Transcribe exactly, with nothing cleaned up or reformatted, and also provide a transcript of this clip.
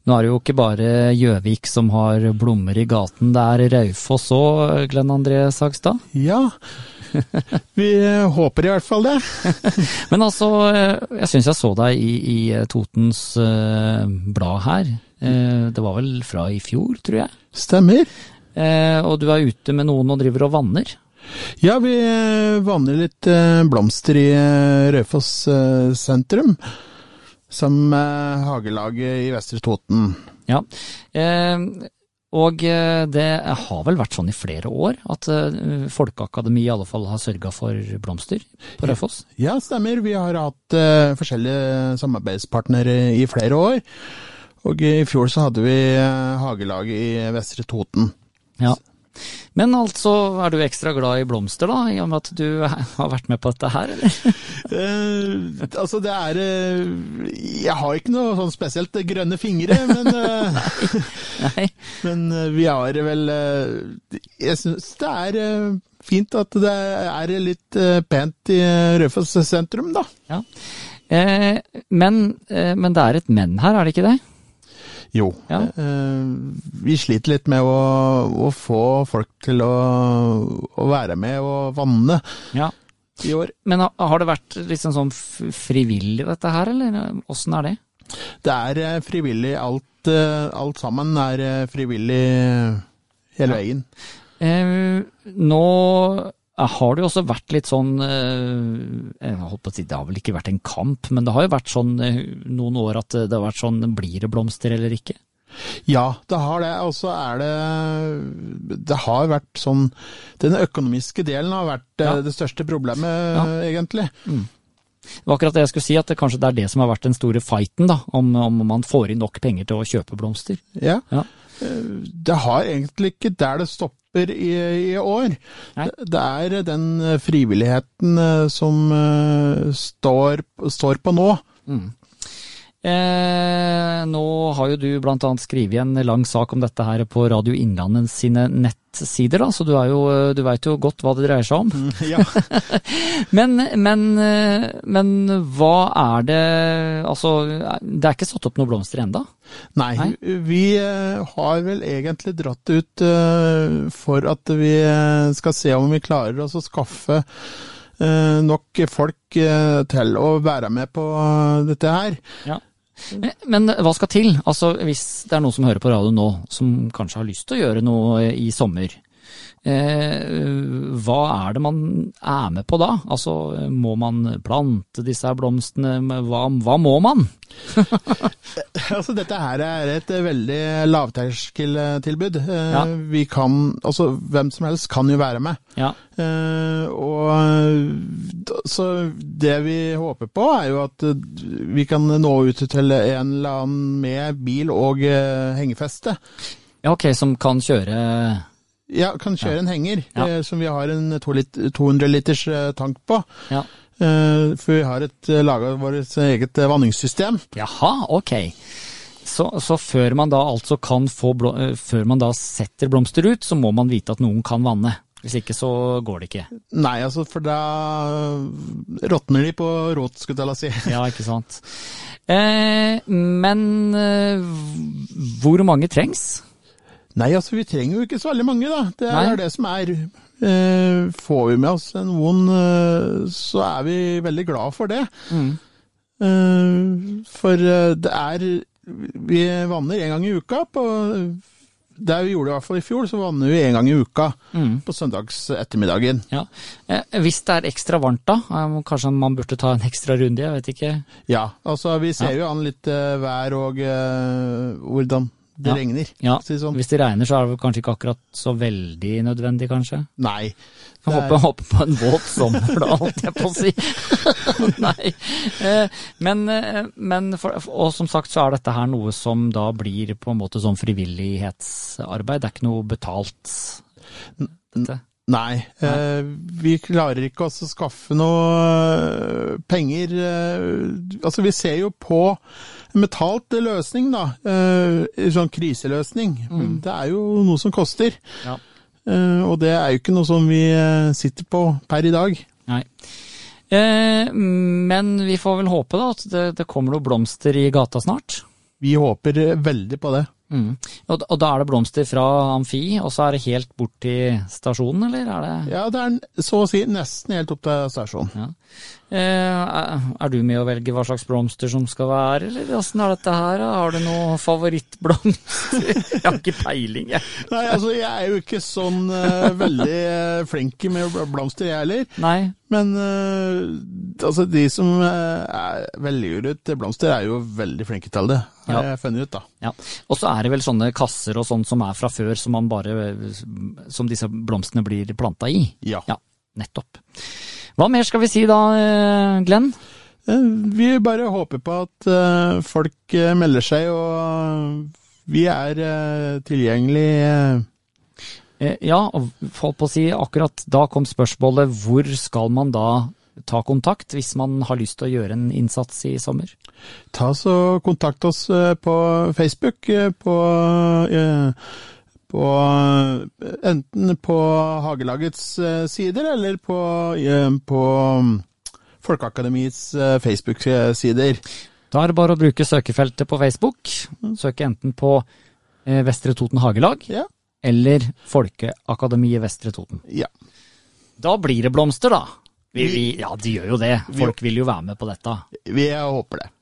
Nå er det jo ikke bare Gjøvik som har blommer i gaten, det er Raufoss også, Glenn André Sagstad? Ja, vi håper i hvert fall det. Men altså, jeg synes jeg så deg i, i Totens uh, blad her. Uh, det var vel fra i fjor, tror jeg. Stemmer. Uh, og du er ute med noen og driver og vanner. Ja, vi vanner litt uh, blomster i uh, Raufoss uh, sentrum. Som eh, hagelaget i Vestre Toten. Ja, eh, og det har vel vært sånn i flere år at eh, Folkeakademi i alle fall har sørget for blomster på Raufoss? Ja, stemmer. Vi har hatt eh, forskjellige samarbeidspartnere i flere år. Og i fjor så hadde vi eh, hagelaget i Vestre Toten. Ja. Men altså, er du ekstra glad i blomster da, i og med at du har vært med på dette her, eller? eh, altså det er, eh, jeg har ikke noe sånn spesielt grønne fingre, men, eh, Nei. Nei. men vi har vel, eh, jeg synes det er eh, fint at det er litt eh, pent i Raufoss sentrum da. Ja, eh, men, eh, men det er et men her, er det ikke det? Jo, ja. eh, vi sliter litt med å, å få folk til å, å være med og vanne ja. I år. Men har, har det vært liksom sånn frivillig dette her, eller hvordan er det? Det er eh, frivillig, alt, eh, alt sammen er eh, frivillig hele ja. veien. Eh, nå har det jo også vært litt sånn, eh, jeg holdt på å si, det har vel ikke vært en kamp, men det har jo vært sånn eh, noen år at det har vært sånn, blir det blomster eller ikke? Ja, det har det, og så er det, det har vært sånn, den økonomiske delen har vært ja. Det største problemet ja. Egentlig. Mm. Det var akkurat det jeg skulle si, at det kanskje det er det som har vært den store fighten da, om, om man får inn nok penger til å kjøpe blomster. Ja, ja. Det har egentlig ikke der det stopper i, i år. Nei. Det er den frivilligheten som uh, står, står på nå. Mm. Eh, nå har jo du blant annet skrivet en lang sak om dette her på Radio Innlandet sine nettsider, da, så du, er jo, du vet jo godt hva det dreier seg om. Mm, ja. men, men, men hva er det, altså, det er ikke satt opp noen blomster enda? Nei, Nei, vi har vel egentlig dratt ut uh, for at vi skal se om vi klarer oss å skaffe uh, nok folk uh, til å være med på uh, dette her. Ja. Men hva skal til? Altså, hvis det er noen som hører på radio nå, som kanskje har lyst til å gjøre noe i sommer, eh, hva er det man er med på da? Altså, må man plante disse blomstene? Hva, hva må man? Altså, dette her er et veldig lavterskeltilbud. Ja. Vi kan, altså, hvem som helst kan jo være med. Ja. Uh, og så det vi håper på er jo at vi kan nå ut til en eller annen med bil og uh, hengefeste. Ja, ok, som kan kjøre... Ja, kan kjøre ja. En henger, ja. uh, som vi har en to hundre liters uh, tank på. Ja. Uh, for vi har et uh, laget vårt eget uh, vanningssystem. Jaha, ok. Så, så før man da altså kan få, blå, uh, før man da setter blomster ut, så må man vite at noen kan vanne. Hvis ikke så går det ikke. Nei, altså, for da råtner de på råt, skulle jeg si. Ja, ikke sant. Eh, men eh, hvor mange trengs? Nei, altså, vi trenger jo ikke så veldig mange, da. Det er Nei. Det som er. Eh, får vi med oss noen, eh, så er vi veldig glad for det. Mm. Eh, for det er, vi vanner en gang i uka på... Det vi gjorde i hvert fall i fjor, så vanner vi en gang i uka mm. på søndags ettermiddagen. Ja. Eh, hvis det er ekstra varmt da, eh, kanskje man burde ta en ekstra runde, jeg vet ikke. Ja, altså vi ser ja. Jo an litt uh, vær og uh, hvordan det ja. Regner. Ja, si sånn. Hvis det regner så er det kanskje ikke akkurat så veldig nødvendig kanskje? Nei. Jeg håper, er... håper på en våt sommer da, holdt jeg på å si. Nei. Eh, men, men for, og som sagt så er dette her noe som da blir på en måte sånn frivillighetsarbeid. Det er ikke noe betalt dette. Nei, Nei. Eh, vi klarer ikke også å skaffe noe penger. Eh, altså vi ser jo på en betalt løsning da, eh, sånn kriseløsning. Mm. Det er jo noe som koster. Ja. Uh, og det er jo ikke noe som vi uh, sitter på per i dag. Nei. Eh, men vi får vel håpe da at det, det kommer noen blomster i gata snart. vi håper veldig på det. Mm. Og, og da er det blomster fra Amfi, og så er det helt bort til stasjonen, eller er det? Ja, det er så å si nesten helt opp til stasjonen. Ja. Eh, er, er du med å velge hva slags blomster som skal være, eller hvordan er dette her? Har du noen favorittblomster? Jeg har ikke peiling, jeg. Nei, altså jeg er jo ikke sånn uh, veldig uh, flink med blomster, jeg heller. Nei. Men uh, altså de som uh, er velger ut blomster er jo veldig flinke til det, har Ja. jeg funnet ut da. Ja. Og så er det vel sånne kasser og sånn som er fra før, som man bare, som disse blomstene blir planta i. Ja. Ja, nettopp. Hva mer skal vi si da, Glenn? Vi bare håper på at uh, folk uh, melder seg, og vi er uh, tilgjengelige. Eh, ja, og holdt på å si, akkurat da kom spørsmålet, hvor skal man da ta kontakt hvis man har lyst til å gjøre en innsats i sommer? Ta så kontakt oss uh, på Facebook, uh, på... Uh, på enten på Hagelagets sider eller på, på Folkeakademiets Facebook-sider. Da er det bare å bruke søkefeltet på Facebook. Søke enten på Vestre Toten Hagelag Ja. eller Folkeakademiet Vestre Toten. Ja. Da blir det blomster da. Vi, vi, ja, de gjør jo det. Folk vil jo være med på dette. Vi håper det.